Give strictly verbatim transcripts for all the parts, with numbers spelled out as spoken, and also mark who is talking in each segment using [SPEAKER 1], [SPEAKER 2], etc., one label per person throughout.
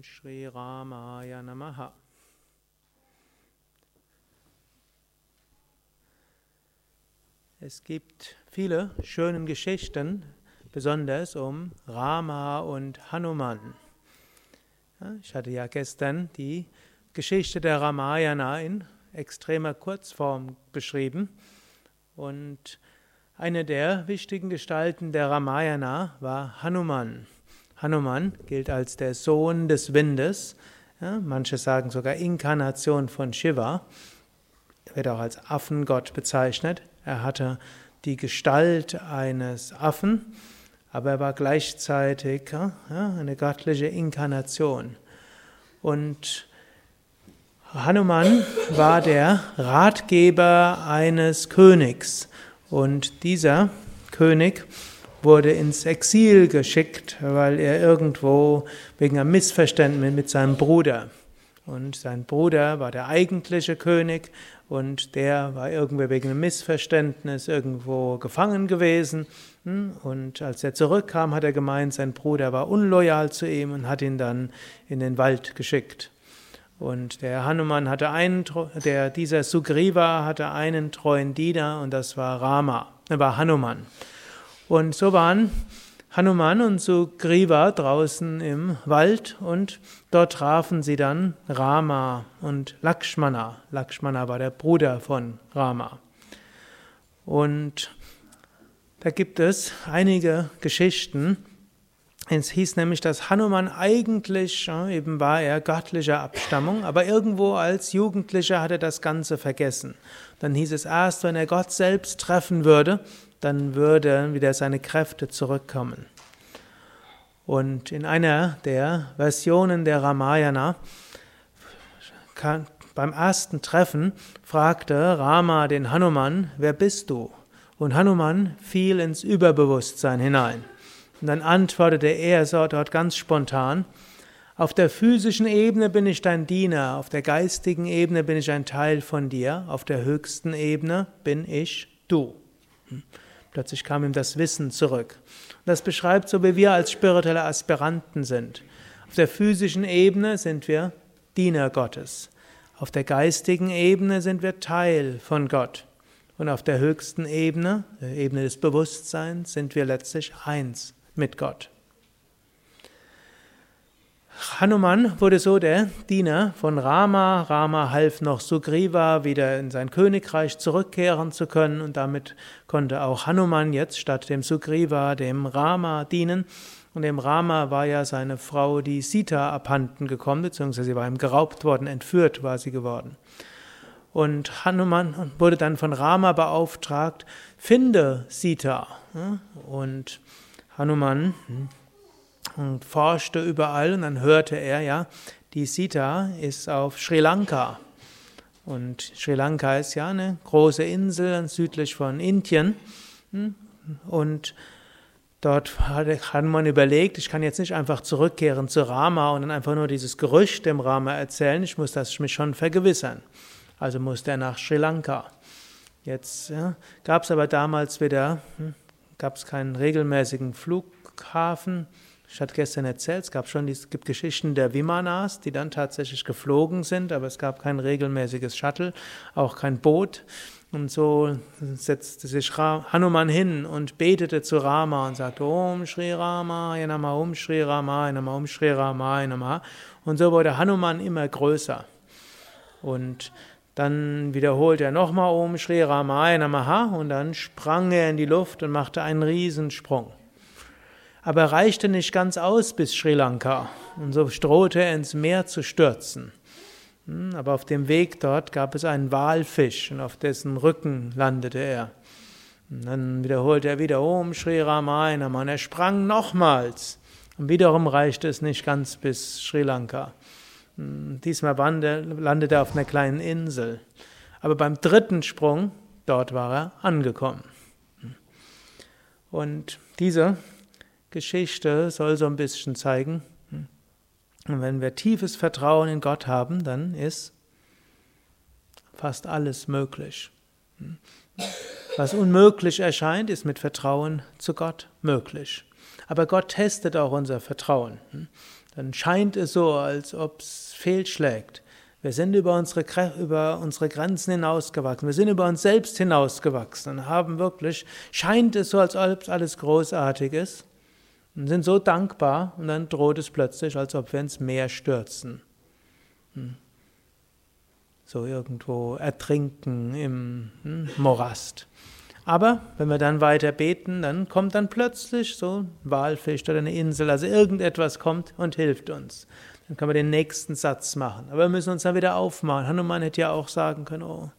[SPEAKER 1] Shri Ramaya Namaha. Es gibt viele schöne Geschichten, besonders um Rama und Hanuman. Ja, ich hatte ja gestern die Geschichte der Ramayana in extremer Kurzform beschrieben und eine der wichtigen Gestalten der Ramayana war Hanuman. Hanuman gilt als der Sohn des Windes, ja, manche sagen sogar Inkarnation von Shiva, er wird auch als Affengott bezeichnet. Er hatte die Gestalt eines Affen, aber er war gleichzeitig ja, eine göttliche Inkarnation. Und Hanuman war der Ratgeber eines Königs und dieser König wurde ins Exil geschickt, weil er irgendwo wegen einem Missverständnis mit seinem Bruder. Und sein Bruder war der eigentliche König und der war irgendwo wegen einem Missverständnis irgendwo gefangen gewesen. Und als er zurückkam, hat er gemeint, sein Bruder war unloyal zu ihm und hat ihn dann in den Wald geschickt. Und der Hanuman hatte einen, der, dieser Sugriva hatte einen treuen Diener und das war Rama, war Hanuman. Und so waren Hanuman und Sugriva draußen im Wald und dort trafen sie dann Rama und Lakshmana. Lakshmana war der Bruder von Rama. Und da gibt es einige Geschichten. Es hieß nämlich, dass Hanuman eigentlich, eben war er göttlicher Abstammung, aber irgendwo als Jugendlicher hat er das Ganze vergessen. Dann hieß es erst, wenn er Gott selbst treffen würde, dann würde wieder seine Kräfte zurückkommen. Und in einer der Versionen der Ramayana, beim ersten Treffen, fragte Rama den Hanuman, wer bist du? Und Hanuman fiel ins Überbewusstsein hinein. Und dann antwortete er so dort ganz spontan, auf der physischen Ebene bin ich dein Diener, auf der geistigen Ebene bin ich ein Teil von dir, auf der höchsten Ebene bin ich du. Plötzlich kam ihm das Wissen zurück. Und das beschreibt so, wie wir als spirituelle Aspiranten sind. Auf der physischen Ebene sind wir Diener Gottes. Auf der geistigen Ebene sind wir Teil von Gott. Und auf der höchsten Ebene, der Ebene des Bewusstseins, sind wir letztlich eins mit Gott. Hanuman wurde so der Diener von Rama. Rama half noch Sugriva, wieder in sein Königreich zurückkehren zu können und damit konnte auch Hanuman jetzt statt dem Sugriva dem Rama dienen. Und dem Rama war ja seine Frau, die Sita, abhanden gekommen, beziehungsweise sie war ihm geraubt worden, entführt war sie geworden. Und Hanuman wurde dann von Rama beauftragt, finde Sita. Und Hanuman und forschte überall und dann hörte er, ja, die Sita ist auf Sri Lanka. Und Sri Lanka ist ja eine große Insel südlich von Indien. Und dort hat man überlegt, ich kann jetzt nicht einfach zurückkehren zu Rama und dann einfach nur dieses Gerücht dem Rama erzählen, ich muss das mich schon vergewissern. Also musste er nach Sri Lanka. Jetzt ja, gab es aber damals wieder, hm, gab es keinen regelmäßigen Flughafen. Ich hatte gestern erzählt, es gab schon, es gibt Geschichten der Vimanas, die dann tatsächlich geflogen sind, aber es gab kein regelmäßiges Shuttle, auch kein Boot. Und so setzte sich Hanuman hin und betete zu Rama und sagte, Om Shri Ramaya Namaha, Om Shri Ramaya Namaha, Om Shri Ramaya Namaha. Und so wurde Hanuman immer größer. Und dann wiederholte er nochmal Om Shri Ramaya Namaha und dann sprang er in die Luft und machte einen Riesensprung. Aber er reichte nicht ganz aus bis Sri Lanka und so drohte er ins Meer zu stürzen. Aber auf dem Weg dort gab es einen Walfisch und auf dessen Rücken landete er. Und dann wiederholte er wieder Om Shri Ramaya Namaha und er sprang nochmals. Und wiederum reichte es nicht ganz bis Sri Lanka. Diesmal landete er auf einer kleinen Insel. Aber beim dritten Sprung, dort war er angekommen. Und diese Geschichte soll so ein bisschen zeigen, wenn wir tiefes Vertrauen in Gott haben, dann ist fast alles möglich. Was unmöglich erscheint, ist mit Vertrauen zu Gott möglich. Aber Gott testet auch unser Vertrauen. Dann scheint es so, als ob es fehlschlägt. Wir sind über unsere, über unsere Grenzen hinausgewachsen. Wir sind über uns selbst hinausgewachsen und haben wirklich, scheint es so, als ob alles großartig ist. Und sind so dankbar und dann droht es plötzlich, als ob wir ins Meer stürzen. So irgendwo ertrinken im hm, Morast. Aber wenn wir dann weiter beten, dann kommt dann plötzlich so ein Walfisch oder eine Insel, also irgendetwas kommt und hilft uns. Dann können wir den nächsten Satz machen. Aber wir müssen uns dann wieder aufmachen. Hanuman hätte ja auch sagen können, oh,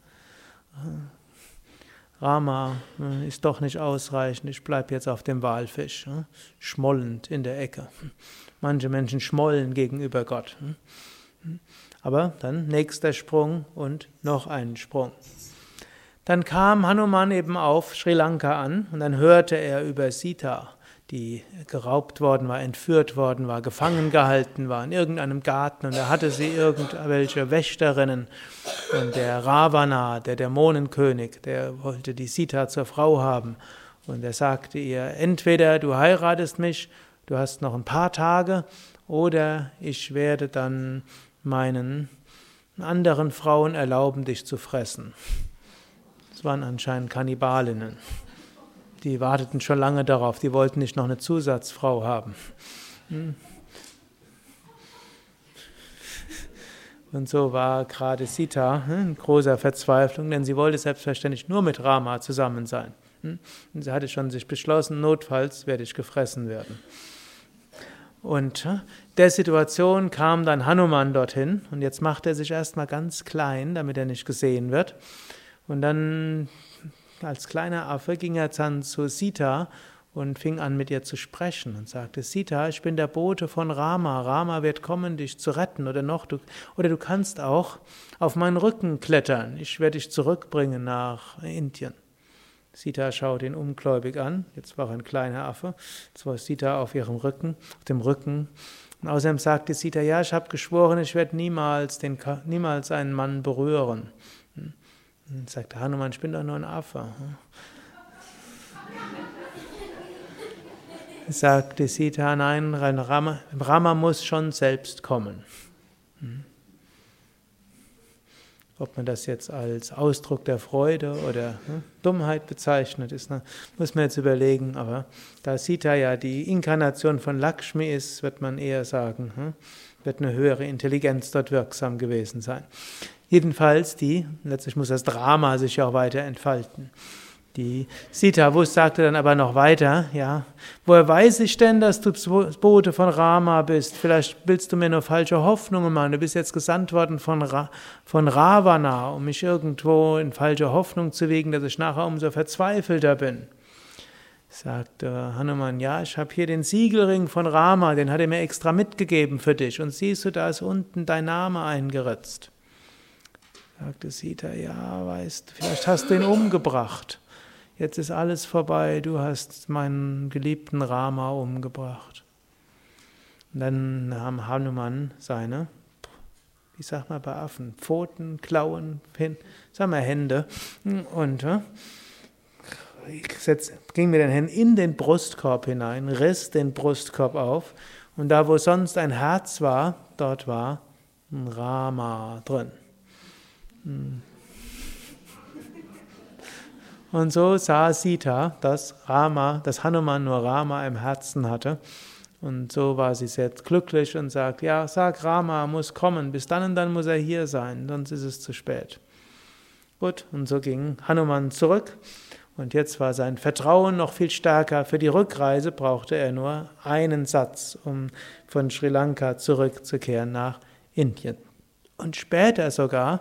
[SPEAKER 1] Rama ist doch nicht ausreichend, ich bleibe jetzt auf dem Walfisch, schmollend in der Ecke. Manche Menschen schmollen gegenüber Gott. Aber dann nächster Sprung und noch einen Sprung. Dann kam Hanuman eben auf Sri Lanka an und dann hörte er über Sita, die geraubt worden war, entführt worden war, gefangen gehalten war in irgendeinem Garten und da hatte sie irgendwelche Wächterinnen und der Ravana, der Dämonenkönig, der wollte die Sita zur Frau haben und er sagte ihr, entweder du heiratest mich, du hast noch ein paar Tage oder ich werde dann meinen anderen Frauen erlauben, dich zu fressen. Das waren anscheinend Kannibalinnen. Die warteten schon lange darauf, die wollten nicht noch eine Zusatzfrau haben. Und so war gerade Sita in großer Verzweiflung, denn sie wollte selbstverständlich nur mit Rama zusammen sein. Und sie hatte schon sich beschlossen, notfalls werde ich gefressen werden. Und der Situation kam dann Hanuman dorthin und jetzt macht er sich erstmal ganz klein, damit er nicht gesehen wird. Und dann als kleiner Affe ging er dann zu Sita und fing an mit ihr zu sprechen und sagte, Sita, ich bin der Bote von Rama, Rama wird kommen, dich zu retten oder noch, du, oder du kannst auch auf meinen Rücken klettern, ich werde dich zurückbringen nach Indien. Sita schaut ihn ungläubig an, jetzt war er ein kleiner Affe, jetzt war Sita auf ihrem Rücken, auf dem Rücken. Und außerdem sagte Sita, ja, ich habe geschworen, ich werde niemals, den, niemals einen Mann berühren. Und sagte Hanuman, ich bin doch nur ein Affe. Sagte Sita, nein, Rama, Rama muss schon selbst kommen. Ob man das jetzt als Ausdruck der Freude oder ne, Dummheit bezeichnet, ist, ne, muss man jetzt überlegen. Aber da Sita ja die Inkarnation von Lakshmi ist, wird man eher sagen, hm, wird eine höhere Intelligenz dort wirksam gewesen sein. Jedenfalls die, letztlich muss das Drama sich ja auch weiter entfalten. Die Sita wusste, sagte dann aber noch weiter, ja, woher weiß ich denn, dass du Bote von Rama bist? Vielleicht willst du mir nur falsche Hoffnungen machen. Du bist jetzt gesandt worden von, Ra von Ravana, um mich irgendwo in falsche Hoffnung zu wiegen, dass ich nachher umso verzweifelter bin. Sagte Hanuman, ja, ich habe hier den Siegelring von Rama, den hat er mir extra mitgegeben für dich. Und siehst du, da ist unten dein Name eingeritzt. Sagte Sita, ja, weißt, vielleicht hast du ihn umgebracht. Jetzt ist alles vorbei, du hast meinen geliebten Rama umgebracht. Und dann nahm Hanuman seine, wie sagt man bei Affen, Pfoten, Klauen, sagen wir Hände, und äh, ging mit den Händen in den Brustkorb hinein, riss den Brustkorb auf, und da, wo sonst ein Herz war, dort war ein Rama drin. Und so sah Sita, dass Rama, dass Hanuman nur Rama im Herzen hatte. Und so war sie sehr glücklich und sagt, ja, sag Rama muss kommen, bis dann und dann muss er hier sein, sonst ist es zu spät. Gut, und so ging Hanuman zurück. Und jetzt war sein Vertrauen noch viel stärker. Für die Rückreise brauchte er nur einen Satz, um von Sri Lanka zurückzukehren nach Indien. Und später sogar,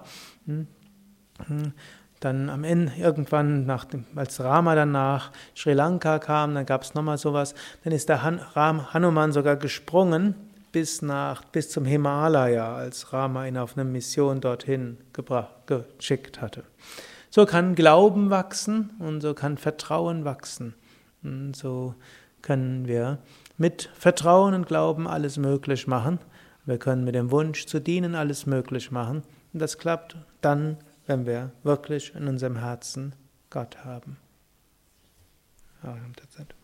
[SPEAKER 1] dann am Ende, irgendwann, nach dem, als Rama dann nach Sri Lanka kam, dann gab es nochmal sowas, dann ist der Han, Ram, Hanuman sogar gesprungen bis, nach, bis zum Himalaya, als Rama ihn auf eine Mission dorthin gebracht, geschickt hatte. So kann Glauben wachsen und so kann Vertrauen wachsen. Und so können wir mit Vertrauen und Glauben alles möglich machen. Wir können mit dem Wunsch zu dienen alles möglich machen. Und das klappt dann, wenn wir wirklich in unserem Herzen Gott haben. Ja,